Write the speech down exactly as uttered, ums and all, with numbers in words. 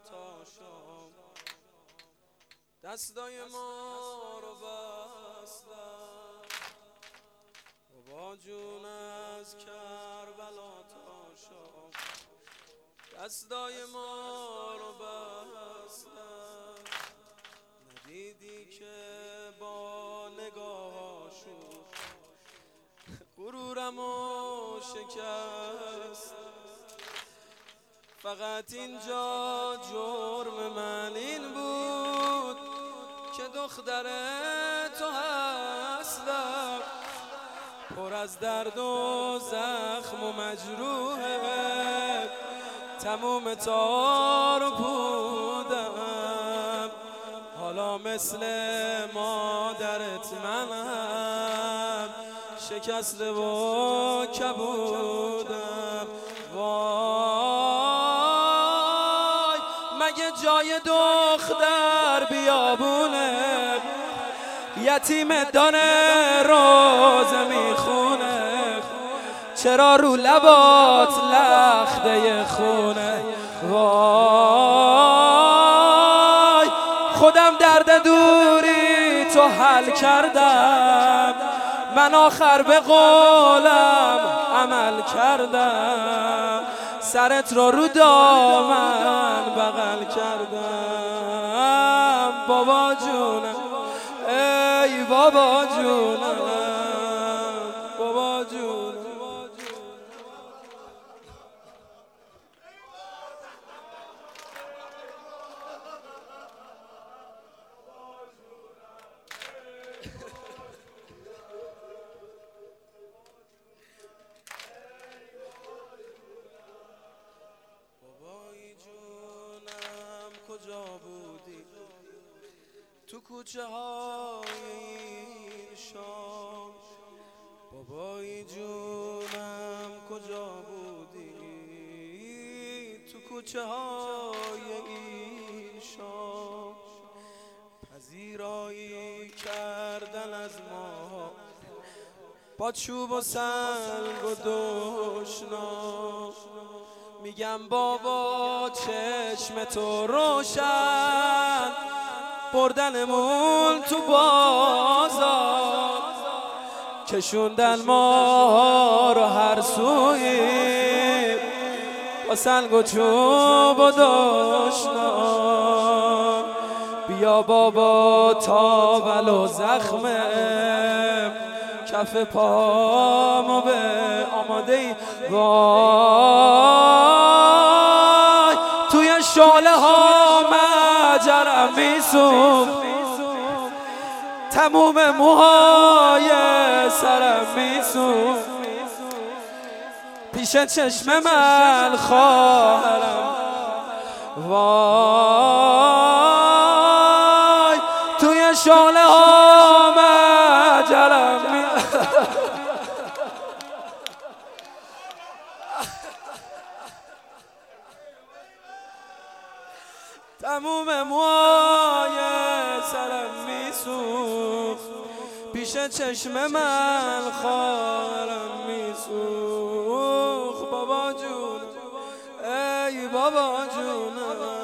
تا شام دستای ما رو بستن بابا جون از کربلا تا شام دستای ما رو بستن ندیدی که با نگاهاشون غرورمو شکست فقط اینجا جرم من این بود که دختر تو هستم پر از درد و زخم و مجروحه تموم تار و پودم حالا مثل مادرت منم شکسته و کبودم وای مگه جای دختر بیابونه یتیم دانه روزه میخونه چرا رو لبات لخته خونه وای خودم درد دوری تو حل کردم من آخر به قولم عمل کردم سرت رو رو دامن بغل کردم بابا جونم ای بابا جونم بابا جونم کجا بودی تو کوچه های این شام بابایی جونم کجا بودی تو کوچه های این شام پذیرایی کردن از ما با چوب و سنگ و دشنام میگم بابا چشم تو روشن بردنمون تو بازار کشوندن ما رو هر سوی با سنگ و چوب و دشنام بیا بابا تاول و زخمه کف پامو به آماده ای وای توی شعله ها مجرم میسوخت تموم موهای سرم میسوخت پیش چشم من خواهرم وای توی شعله ها مجرم تموم موهای سرم میسوخت پیش چشم من خواهرم میسوخت بابا جون ای بابا جون